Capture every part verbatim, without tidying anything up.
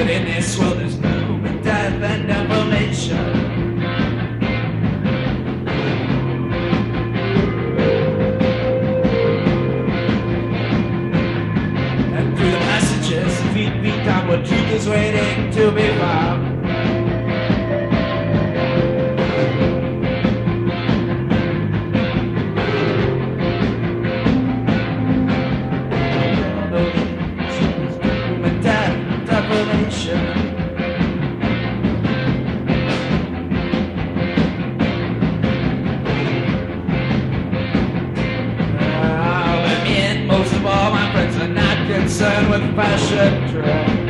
But in this world there's movement, death and deformation. Feet beat down what truth is waiting to be found. Most of all, my friends are not concerned with fashion trend.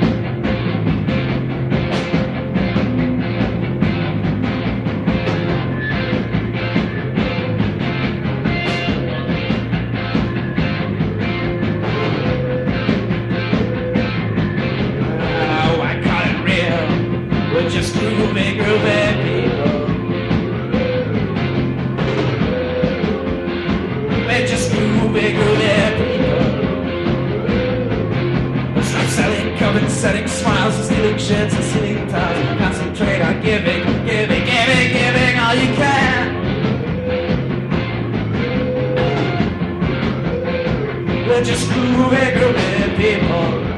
Oh, I call it real. We're just groovy, groovy people. We're just groovy, groovy people. Stop selling, covered, setting smiles and stealing shirts and stealing ties. Concentrate on giving, giving, giving, giving all you can. We're just groovy, groovy people.